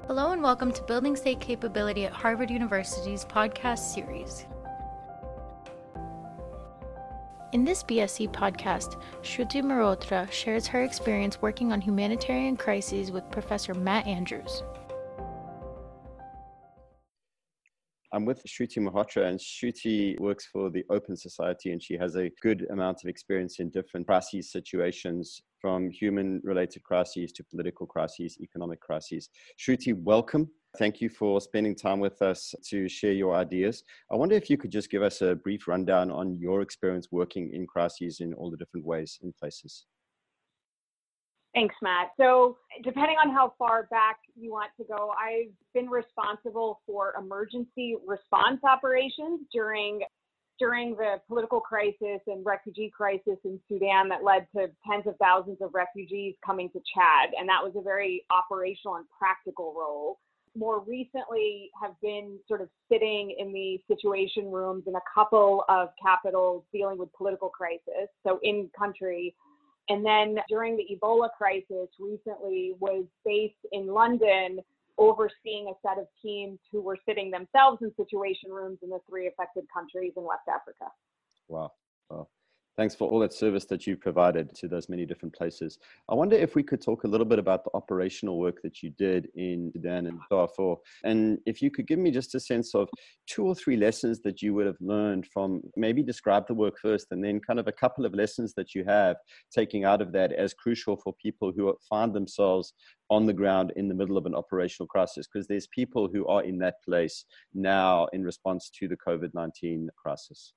Hello and welcome to Building State Capability at Harvard University's podcast series. In this BSc podcast, Shruti Mehrotra shares her experience working on humanitarian crises with Professor Matt Andrews. I'm with Shruti Mehrotra, and Shruti works for the Open Society, and she has a good amount of experience in different crisis situations, from human-related crises to political crises, economic crises. Shruti, welcome. Thank you for spending time with us to share your ideas. I wonder if you could just give us a brief rundown on your experience working in crises in all the different ways and places. Thanks, Matt. So depending on how far back you want to go, I've been responsible for emergency response operations during the political crisis and refugee crisis in Sudan that led to tens of thousands of refugees coming to Chad. And that was a very operational and practical role. More recently have been sort of sitting in the situation rooms in a couple of capitals dealing with political crisis, so in country. And then during the Ebola crisis recently was based in London, overseeing a set of teams who were sitting themselves in situation rooms in the 3 affected countries in West Africa. Wow. Thanks for all that service that you've provided to those many different places. I wonder if we could talk a little bit about the operational work that you did in Sudan and Darfur. And if you could give me just a sense of 2 or 3 lessons that you would have learned from, maybe describe the work first, and then kind of a couple of lessons that you have taking out of that as crucial for people who find themselves on the ground in the middle of an operational crisis, because there's people who are in that place now in response to the COVID-19 crisis.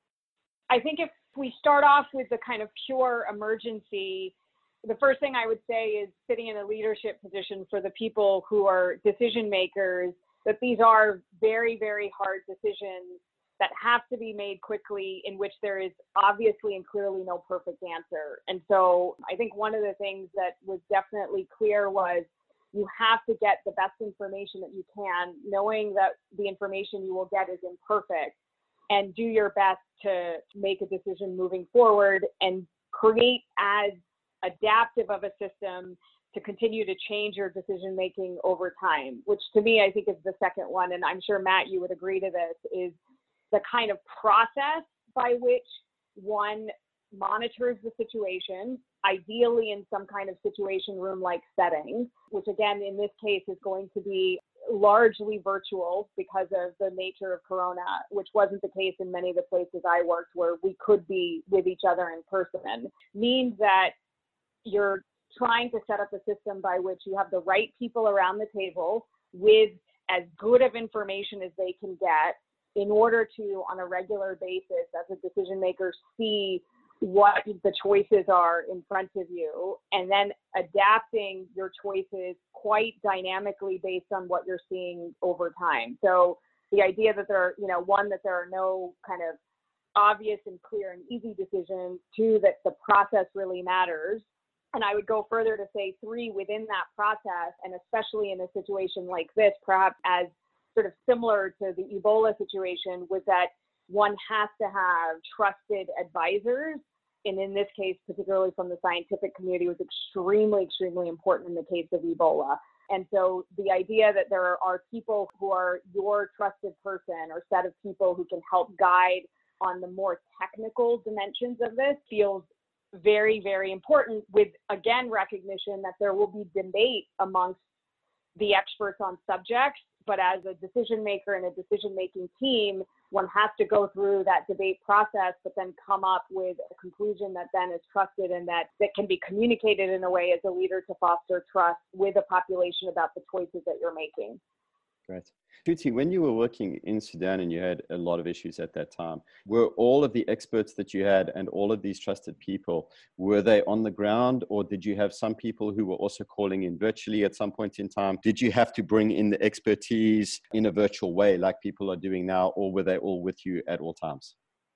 I think if we start off with the kind of pure emergency, the first thing I would say is sitting in a leadership position for the people who are decision makers, that these are very, very hard decisions that have to be made quickly, in which there is obviously and clearly no perfect answer. And so I think one of the things that was definitely clear was you have to get the best information that you can, knowing that the information you will get is imperfect, and do your best to make a decision moving forward and create as adaptive of a system to continue to change your decision making over time, which to me, I think is the second one. And I'm sure, Matt, you would agree to this, is the kind of process by which one monitors the situation, ideally in some kind of situation room-like setting, which again, in this case is going to be largely virtual because of the nature of Corona, which wasn't the case in many of the places I worked where we could be with each other in person, means that you're trying to set up a system by which you have the right people around the table with as good of information as they can get in order to, on a regular basis, as a decision maker, see what the choices are in front of you, and then adapting your choices quite dynamically based on what you're seeing over time. So the idea that there are no kind of obvious and clear and easy decisions, 2, that the process really matters. And I would go further to say 3, within that process, and especially in a situation like this, perhaps as sort of similar to the Ebola situation, was that one has to have trusted advisors. And in this case, particularly from the scientific community, was extremely, extremely important in the case of Ebola. And so the idea that there are people who are your trusted person or set of people who can help guide on the more technical dimensions of this feels very, very important, with, again, recognition that there will be debate amongst the experts on subjects. But as a decision maker and a decision-making team, one has to go through that debate process, but then come up with a conclusion that then is trusted and that can be communicated in a way as a leader to foster trust with a population about the choices that you're making. Great. Shruti, when you were working in Sudan and you had a lot of issues at that time, were all of the experts that you had and all of these trusted people, were they on the ground, or did you have some people who were also calling in virtually at some point in time? Did you have to bring in the expertise in a virtual way like people are doing now, or were they all with you at all times?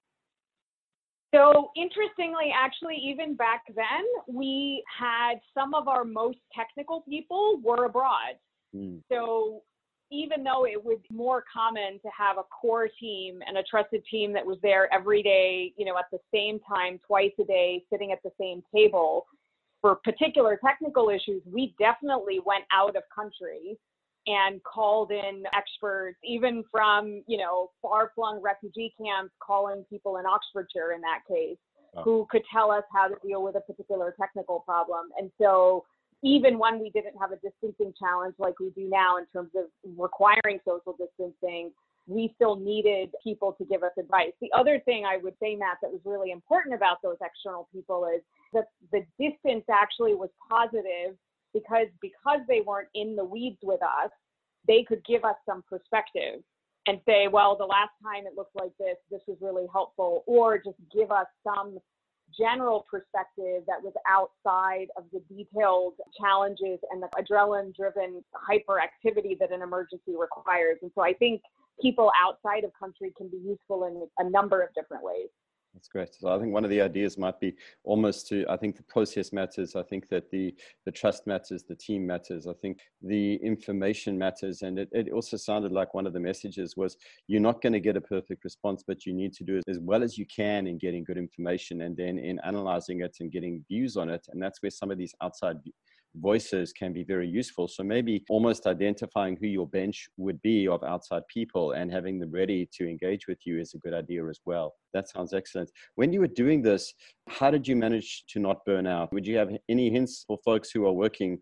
So interestingly, actually, even back then, we had some of our most technical people were abroad. So even though it was more common to have a core team and a trusted team that was there every day, at the same time, twice a day, sitting at the same table, for particular technical issues, we definitely went out of country and called in experts, even from, far-flung refugee camps, calling people in Oxfordshire in that case, who could tell us how to deal with a particular technical problem. And so even when we didn't have a distancing challenge like we do now in terms of requiring social distancing, we still needed people to give us advice. The other thing I would say, Matt, that was really important about those external people is that the distance actually was positive because they weren't in the weeds with us, they could give us some perspective and say, well, the last time it looked like this was really helpful, or just give us some general perspective that was outside of the detailed challenges and the adrenaline-driven hyperactivity that an emergency requires. And so I think people outside of country can be useful in a number of different ways. That's great. So I think one of the ideas might be almost I think the process matters. I think that the trust matters, the team matters. I think the information matters. And it also sounded like one of the messages was you're not going to get a perfect response, but you need to do it as well as you can in getting good information and then in analyzing it and getting views on it. And that's where some of these outside voices can be very useful. So maybe almost identifying who your bench would be of outside people and having them ready to engage with you is a good idea as well. That sounds excellent. When you were doing this, how did you manage to not burn out? Would you have any hints for folks who are working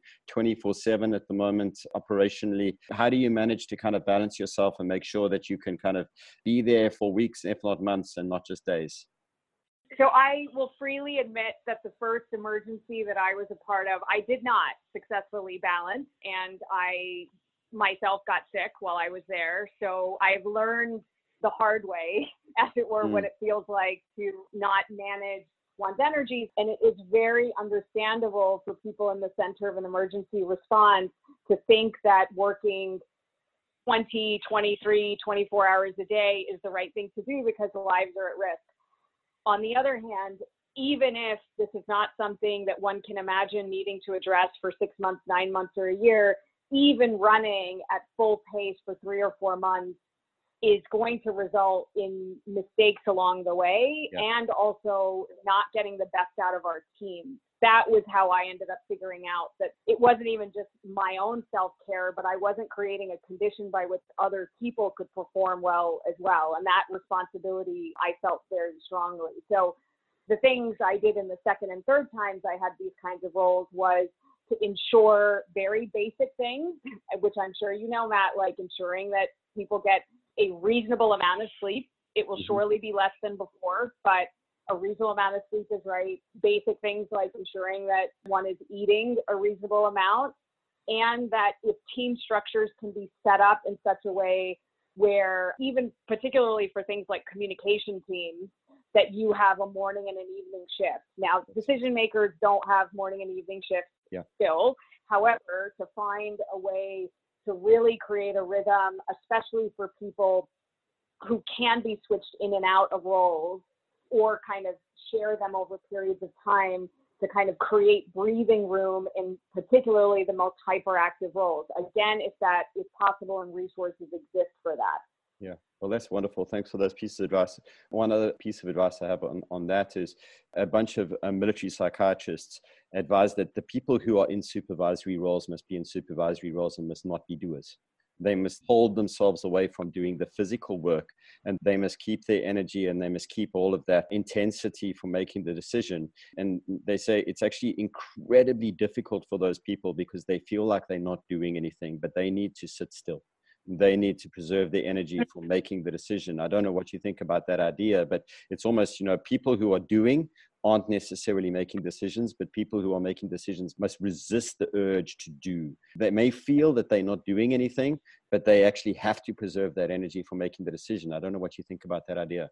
24/7 at the moment operationally? How do you manage to kind of balance yourself and make sure that you can kind of be there for weeks, if not months, and not just days? So I will freely admit that the first emergency that I was a part of, I did not successfully balance, and I myself got sick while I was there. So I've learned the hard way, as it were, what it feels like to not manage one's energies. And it is very understandable for people in the center of an emergency response to think that working 20, 23, 24 hours a day is the right thing to do because lives are at risk. On the other hand, even if this is not something that one can imagine needing to address for 6 months, 9 months, or a year, even running at full pace for 3 or 4 months is going to result in mistakes along the way and also not getting the best out of our team. That was how I ended up figuring out that it wasn't even just my own self-care, but I wasn't creating a condition by which other people could perform well as well. And that responsibility I felt very strongly. So the things I did in the second and third times I had these kinds of roles was to ensure very basic things, which I'm sure you know, Matt, like ensuring that people get a reasonable amount of sleep. It will surely be less than before, but a reasonable amount of sleep is right. Basic things like ensuring that one is eating a reasonable amount, and that if team structures can be set up in such a way where, even particularly for things like communication teams, that you have a morning and an evening shift. Now, decision makers don't have morning and evening shifts still. However, to find a way to really create a rhythm, especially for people who can be switched in and out of roles, or kind of share them over periods of time to kind of create breathing room in particularly the most hyperactive roles. Again, if that is possible and resources exist for that. Yeah, well, that's wonderful. Thanks for those pieces of advice. One other piece of advice I have on that is a bunch of military psychiatrists advise that the people who are in supervisory roles must be in supervisory roles and must not be doers. They must hold themselves away from doing the physical work, and they must keep their energy and they must keep all of that intensity for making the decision. And they say it's actually incredibly difficult for those people because they feel like they're not doing anything, but they need to sit still. They need to preserve their energy for making the decision. I don't know what you think about that idea, but it's almost, people who are doing aren't necessarily making decisions, but people who are making decisions must resist the urge to do. They may feel that they're not doing anything, but they actually have to preserve that energy for making the decision. I don't know what you think about that idea.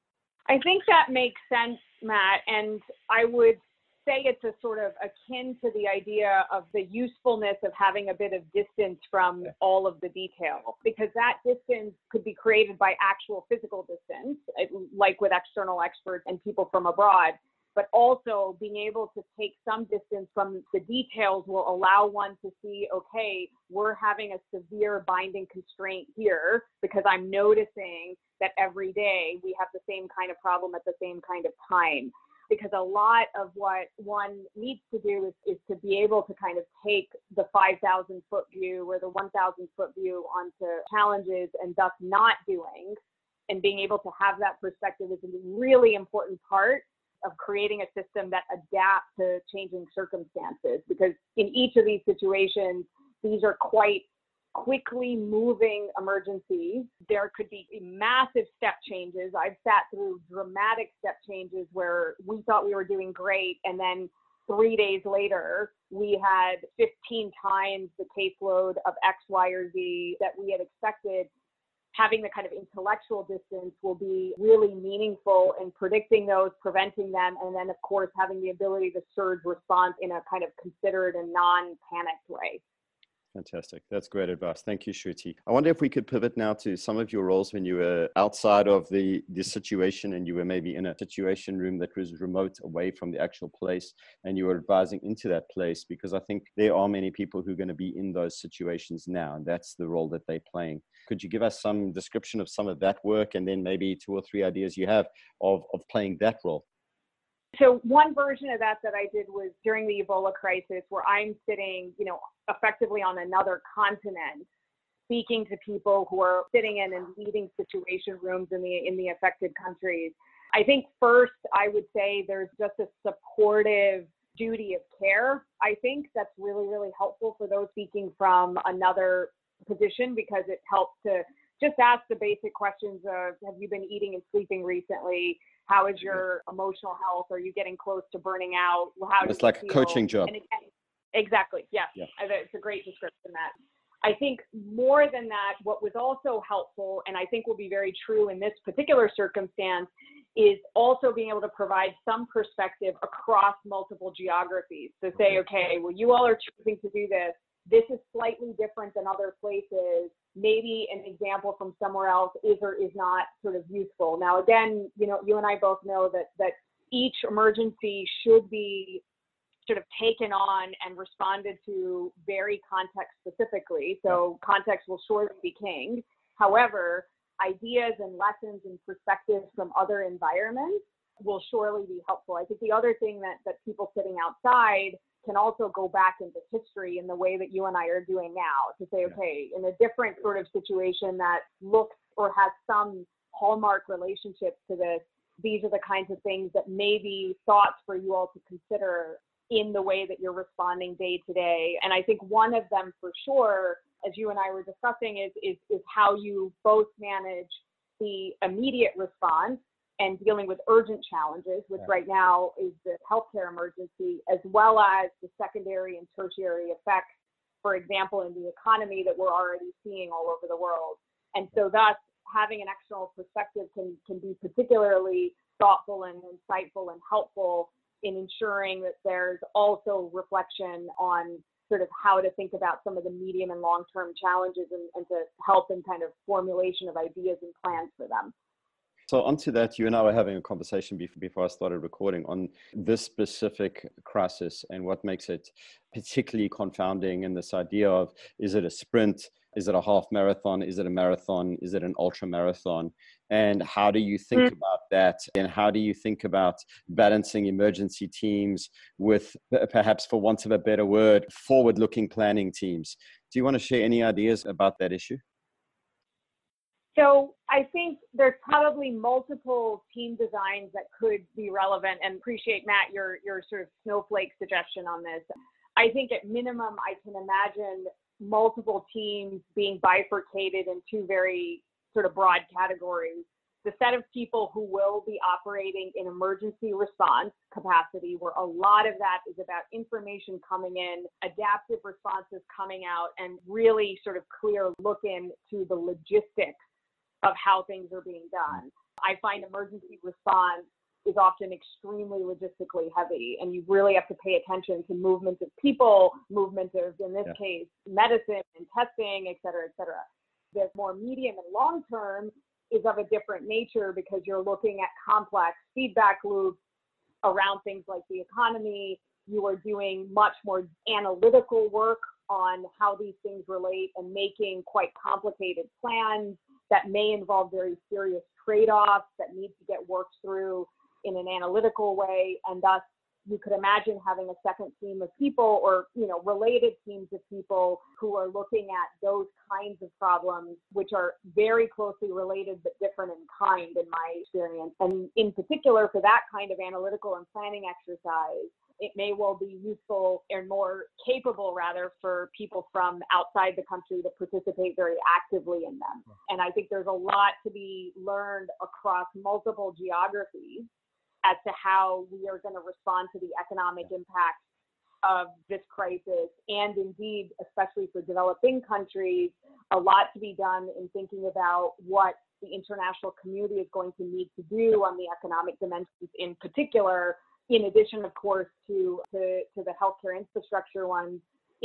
I think that makes sense, Matt. And I would say it's a sort of akin to the idea of the usefulness of having a bit of distance from all of the detail, because that distance could be created by actual physical distance, like with external experts and people from abroad. But also being able to take some distance from the details will allow one to see, okay, we're having a severe binding constraint here because I'm noticing that every day we have the same kind of problem at the same kind of time. because a lot of what one needs to do is to be able to kind of take the 5,000 foot view or the 1,000 foot view onto challenges and thus not doing, and being able to have that perspective is a really important part of creating a system that adapts to changing circumstances, because in each of these situations, these are quite quickly moving emergencies. There could be massive step changes. I've sat through dramatic step changes where we thought we were doing great, and then 3 days later, we had 15 times the caseload of X, Y, or Z that we had expected. Having the kind of intellectual distance will be really meaningful in predicting those, preventing them, and then, of course, having the ability to surge response in a kind of considered and non-panicked way. Fantastic. That's great advice. Thank you, Shruti. I wonder if we could pivot now to some of your roles when you were outside of the situation and you were maybe in a situation room that was remote away from the actual place and you were advising into that place, because I think there are many people who are going to be in those situations now, and that's the role that they're playing. Could you give us some description of some of that work and then maybe 2 or 3 ideas you have of playing that role? So one version of that I did was during the Ebola crisis, where I'm sitting, effectively on another continent, speaking to people who are sitting in and leading situation rooms in the affected countries. I think first, I would say there's just a supportive duty of care. I think that's really, really helpful for those speaking from another position, because it helps to just ask the basic questions of, have you been eating and sleeping recently? How is your emotional health? Are you getting close to burning out? How it's like a coaching job. And again, exactly. Yes. Yeah. It's a great description of that. I think more than that, what was also helpful, and I think will be very true in this particular circumstance, is also being able to provide some perspective across multiple geographies. To say, okay, well, you all are choosing to do this. This is slightly different than other places. Maybe an example from somewhere else is or is not sort of useful. Now, again, you and I both know that each emergency should be sort of taken on and responded to very context specifically. So context will surely be king. However, ideas and lessons and perspectives from other environments will surely be helpful. I think the other thing that people sitting outside can also go back into history in the way that you and I are doing now, to say, okay, in a different sort of situation that looks or has some hallmark relationships to this, these are the kinds of things that may be thoughts for you all to consider in the way that you're responding day to day. And I think one of them for sure, as you and I were discussing, is how you both manage the immediate response and dealing with urgent challenges, which right now is the healthcare emergency, as well as the secondary and tertiary effects, for example, in the economy that we're already seeing all over the world. And so thus, having an external perspective can be particularly thoughtful and insightful and helpful in ensuring that there's also reflection on sort of how to think about some of the medium and long-term challenges and to help in kind of formulation of ideas and plans for them. So onto that, you and I were having a conversation before I started recording on this specific crisis and what makes it particularly confounding, and this idea of, is it a sprint? Is it a half marathon? Is it a marathon? Is it an ultra marathon? And how do you think about that? And how do you think about balancing emergency teams with, perhaps for want of a better word, forward-looking planning teams? Do you want to share any ideas about that issue? So I think there's probably multiple team designs that could be relevant, and appreciate, Matt, your sort of snowflake suggestion on this. I think at minimum, I can imagine multiple teams being bifurcated in two very sort of broad categories. The set of people who will be operating in emergency response capacity, where a lot of that is about information coming in, adaptive responses coming out, and really sort of clear look into the logistics of how things are being done. I find emergency response is often extremely logistically heavy, and you really have to pay attention to movement of people, movement of, in this case, medicine and testing, et cetera, et cetera. The more medium and long term is of a different nature, because you're looking at complex feedback loops around things like the economy. You are doing much more analytical work on how these things relate and making quite complicated plans that may involve very serious trade-offs that need to get worked through. in an analytical way, and thus you could imagine having a second team of people or, related teams of people who are looking at those kinds of problems, which are very closely related but different in kind, in my experience. And in particular, for that kind of analytical and planning exercise, it may well be useful and more capable, rather, for people from outside the country to participate very actively in them. And I think there's a lot to be learned across multiple geographies as to how we are going to respond to the economic impact of this crisis. And indeed, especially for developing countries, a lot to be done in thinking about what the international community is going to need to do on the economic dimensions in particular, in addition, of course, to the healthcare infrastructure ones,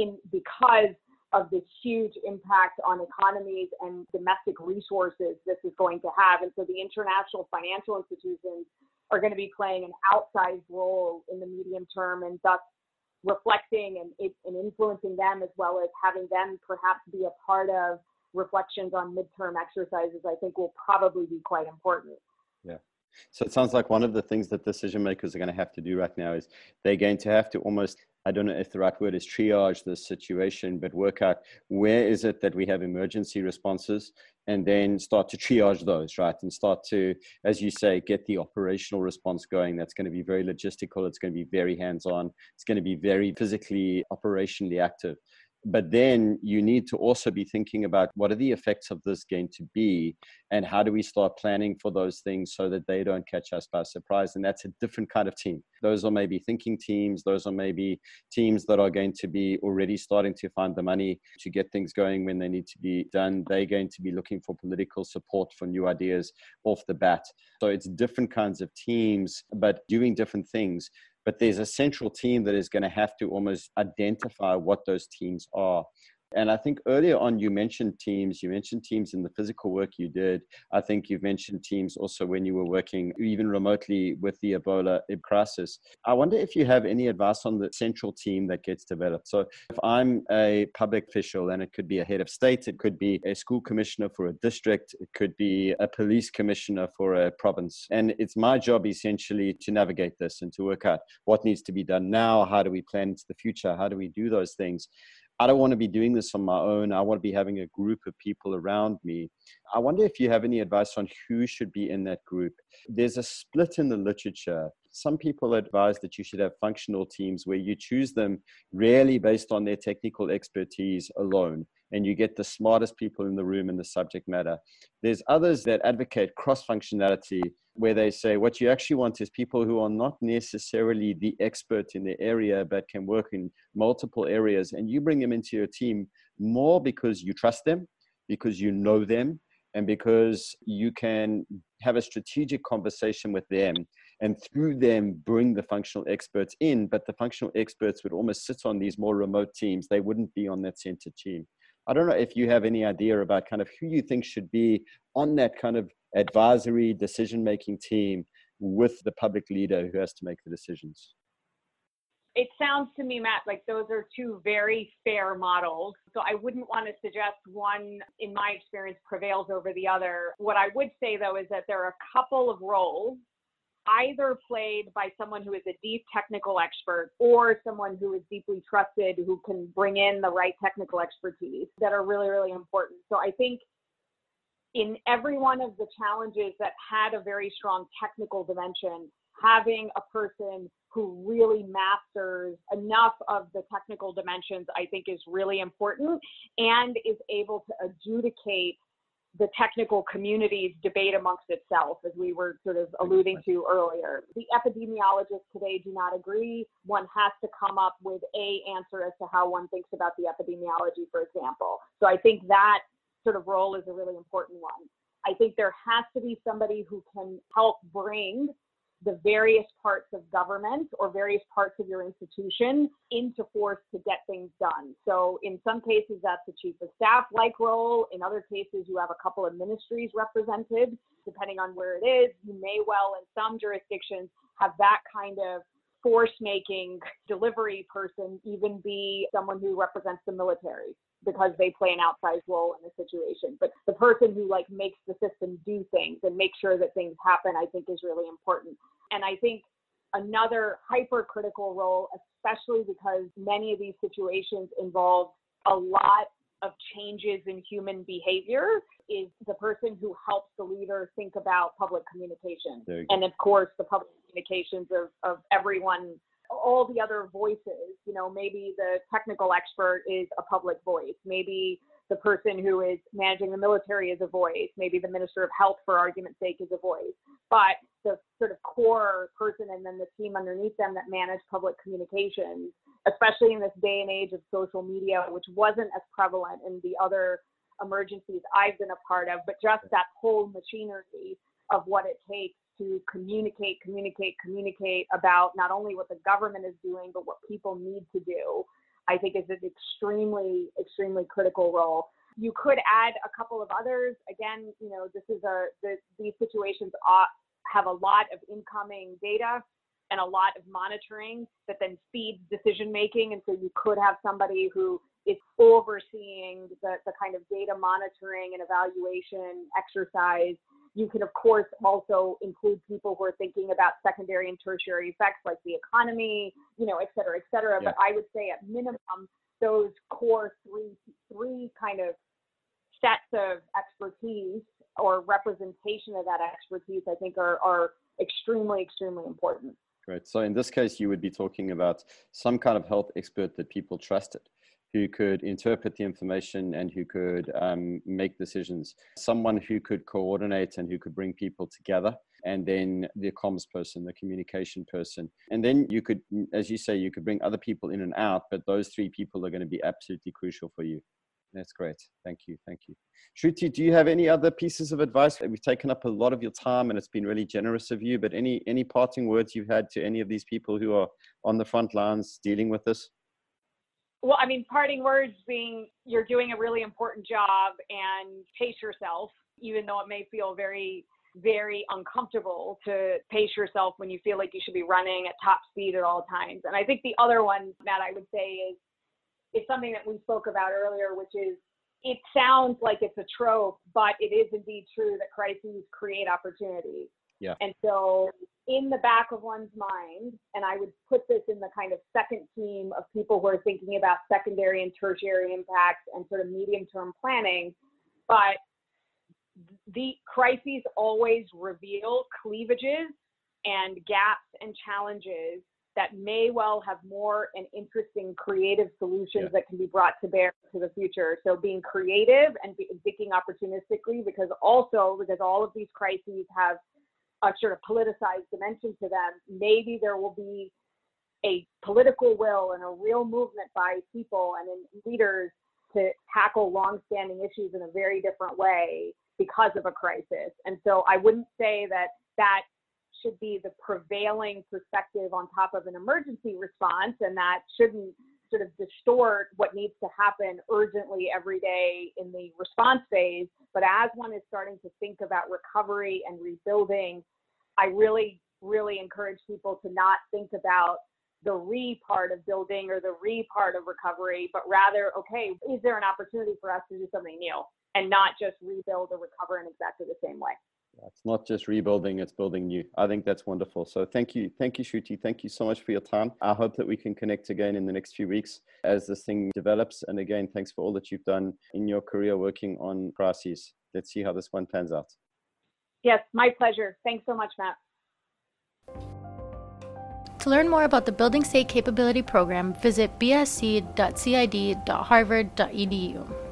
because of this huge impact on economies and domestic resources this is going to have. And so the international financial institutions are going to be playing an outsized role in the medium term, and thus reflecting and influencing them, as well as having them perhaps be a part of reflections on midterm exercises, I think will probably be quite important. Yeah. So it sounds like one of the things that decision makers are going to have to do right now is they're going to have to almost, I don't know if the right word is triage this situation, but work out where is it that we have emergency responses, and then start to triage those, right? And start to, as you say, get the operational response going. That's going to be very logistical. It's going to be very hands-on. It's going to be very physically, operationally active. But then you need to also be thinking about what are the effects of this going to be, and how do we start planning for those things so that they don't catch us by surprise. And that's a different kind of team. Those are maybe thinking teams. Those are maybe teams that are going to be already starting to find the money to get things going when they need to be done. They're going to be looking for political support for new ideas off the bat. So it's different kinds of teams, but doing different things. But there's a central team that is going to have to almost identify what those teams are. And I think earlier on you mentioned teams in the physical work you did. I think you've mentioned teams also when you were working even remotely with the Ebola crisis. I wonder if you have any advice on the central team that gets developed. So if I'm a public official, and it could be a head of state, it could be a school commissioner for a district, it could be a police commissioner for a province. And it's my job essentially to navigate this and to work out what needs to be done now. How do we plan into the future? How do we do those things? I don't want to be doing this on my own. I want to be having a group of people around me. I wonder if you have any advice on who should be in that group. There's a split in the literature. Some people advise that you should have functional teams where you choose them really based on their technical expertise alone, and you get the smartest people in the room in the subject matter. There's others that advocate cross-functionality, where they say what you actually want is people who are not necessarily the expert in the area, but can work in multiple areas. And you bring them into your team more because you trust them, because you know them, and because you can have a strategic conversation with them, and through them bring the functional experts in. But the functional experts would almost sit on these more remote teams. They wouldn't be on that center team. I don't know if you have any idea about kind of who you think should be on that kind of advisory decision-making team with the public leader who has to make the decisions. It sounds to me, Matt, like those are two very fair models. So I wouldn't want to suggest one, in my experience, prevails over the other. What I would say, though, is that there are a couple of roles either played by someone who is a deep technical expert or someone who is deeply trusted, who can bring in the right technical expertise, that are really, really important. So I think in every one of the challenges that had a very strong technical dimension, having a person who really masters enough of the technical dimensions, I think, is really important, and is able to adjudicate the technical community's debate amongst itself, as we were sort of alluding to earlier. The epidemiologists today do not agree. One has to come up with an answer as to how one thinks about the epidemiology, for example. So I think that sort of role is a really important one. I think there has to be somebody who can help bring the various parts of government or various parts of your institution into force to get things done. So in some cases, that's a chief of staff-like role. In other cases, you have a couple of ministries represented. Depending on where it is, you may well, in some jurisdictions, have that kind of force-making delivery person even be someone who represents the military because they play an outsized role in the situation. But the person who like makes the system do things and make sure that things happen, I think is really important. And I think another hypercritical role, especially because many of these situations involve a lot of changes in human behavior, is the person who helps the leader think about public communication. And of course, the public communications of everyone, all the other voices. You know, maybe the technical expert is a public voice. Maybe the person who is managing the military is a voice. Maybe the Minister of Health, for argument's sake, is a voice. But the sort of core person and then the team underneath them that manage public communications, especially in this day and age of social media, which wasn't as prevalent in the other emergencies I've been a part of, but just that whole machinery of what it takes to communicate about not only what the government is doing, but what people need to do, I think is an extremely, extremely critical role. You could add a couple of others. Again, you know, these situations have a lot of incoming data and a lot of monitoring that then feeds decision making. And so you could have somebody who is overseeing the kind of data monitoring and evaluation exercise. You can, of course, also include people who are thinking about secondary and tertiary effects like the economy, you know, et cetera, et cetera. Yeah. But I would say at minimum, those core three kind of sets of expertise or representation of that expertise, I think are extremely, extremely important. Great. So in this case, you would be talking about some kind of health expert that people trusted, who could interpret the information and who could make decisions. Someone who could coordinate and who could bring people together. And then the comms person, the communication person. And then you could, as you say, you could bring other people in and out, but those three people are going to be absolutely crucial for you. That's great. Thank you. Thank you. Shruti, do you have any other pieces of advice? We've taken up a lot of your time and it's been really generous of you, but any parting words you've had to any of these people who are on the front lines dealing with this? Well, I mean, parting words being you're doing a really important job and pace yourself, even though it may feel very, very uncomfortable to pace yourself when you feel like you should be running at top speed at all times. And I think the other one, Matt, I would say is something that we spoke about earlier, which is it sounds like it's a trope, but it is indeed true that crises create opportunities. Yeah. And so in the back of one's mind, and I would put this in the kind of second team of people who are thinking about secondary and tertiary impacts and sort of medium-term planning, but the crises always reveal cleavages and gaps and challenges that may well have more and interesting creative solutions that can be brought to bear to the future. So being creative and thinking opportunistically, because all of these crises have a sort of politicized dimension to them, maybe there will be a political will and a real movement by people and leaders to tackle longstanding issues in a very different way because of a crisis. And so I wouldn't say that should be the prevailing perspective on top of an emergency response, and that shouldn't sort of distort what needs to happen urgently every day in the response phase. But as one is starting to think about recovery and rebuilding, I really, really encourage people to not think about the re-part of building or the re-part of recovery, but rather, okay, is there an opportunity for us to do something new and not just rebuild or recover in exactly the same way? It's not just rebuilding, it's building new. I think that's wonderful. So thank you, Shruti. Thank you so much for your time. I hope that we can connect again in the next few weeks as this thing develops. And again, thanks for all that you've done in your career working on crises. Let's see how this one pans out. Yes, my pleasure. Thanks so much, Matt. To learn more about the Building State Capability Program, visit bsc.cid.harvard.edu.